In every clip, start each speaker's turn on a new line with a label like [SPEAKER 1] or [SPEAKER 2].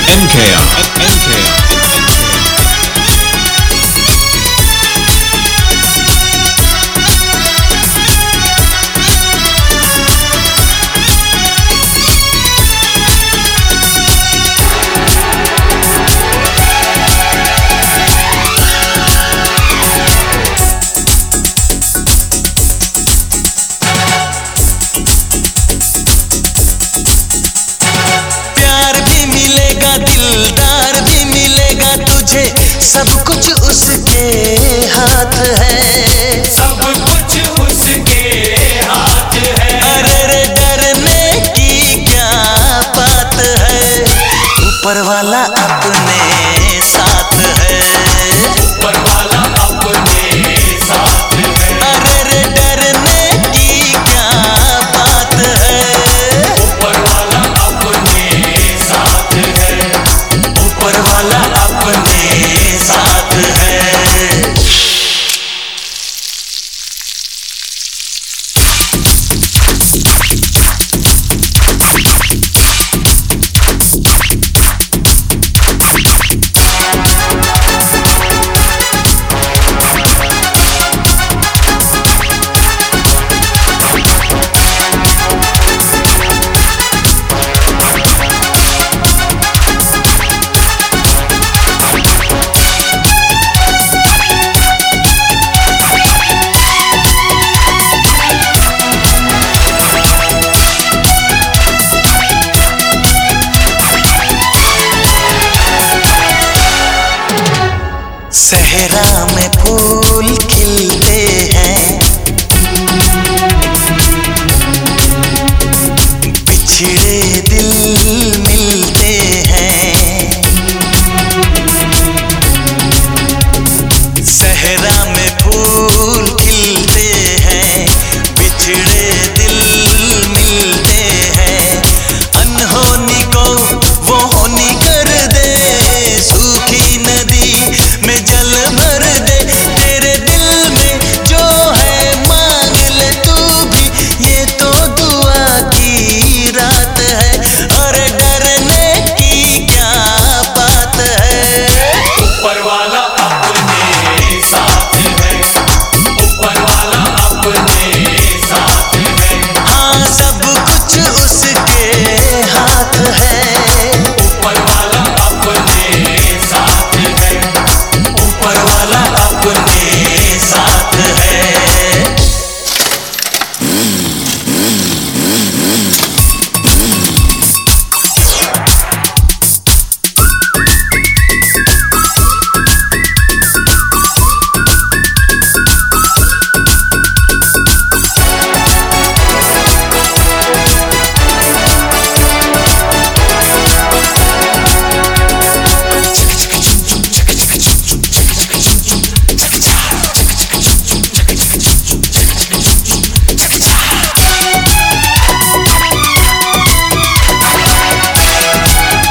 [SPEAKER 1] NKR.
[SPEAKER 2] दिलदार भी मिलेगा तुझे, सब कुछ उसके हाथ है,
[SPEAKER 3] सब कुछ उसके हाथ है।
[SPEAKER 2] अरे रे डरने की क्या बात है, ऊपर वाला अपने साथ है,
[SPEAKER 3] ऊपर वाला अपने साथ है।
[SPEAKER 2] अरे रे डरने की क्या बात है,
[SPEAKER 3] ऊपर वाला अपने साथ है,
[SPEAKER 2] ऊपर वाला अपने साथ है। सहरा में फूल खिलते हैं, बिछड़े दिल मिलते हैं, सहरा में फूल खिलते हैं, बिछड़े दिल मिलते हैं, अनहोनी को वो होनी कर दे, सूखी नदी में जल भर दे, तेरे दिल में जो है मांग ले तू भी, ये तो दुआ की रात है, और डरने की क्या बात है,
[SPEAKER 3] ऊपर वाला अपने साथ है, ऊपर वाला अपने साथ है।
[SPEAKER 2] हाँ सब कुछ उसके हाथ है,
[SPEAKER 3] ऊपर वाला अपने साथ है,
[SPEAKER 2] ऊपर वाला अपने साथ है।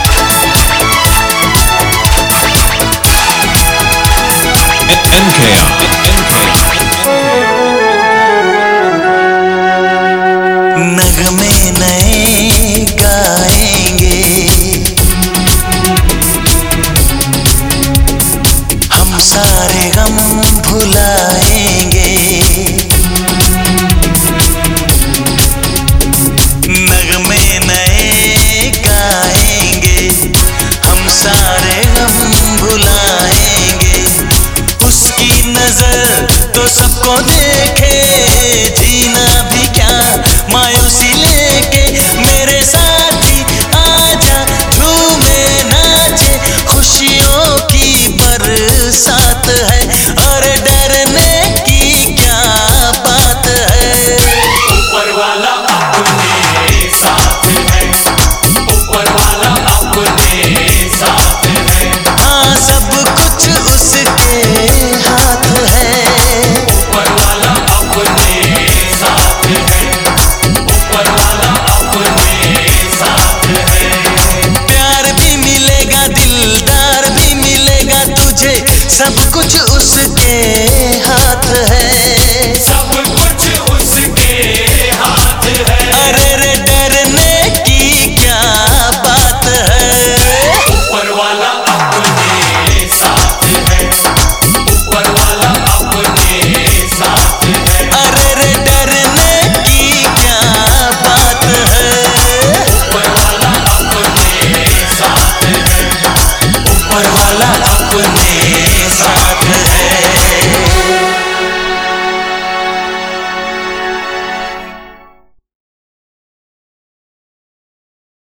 [SPEAKER 1] NKR.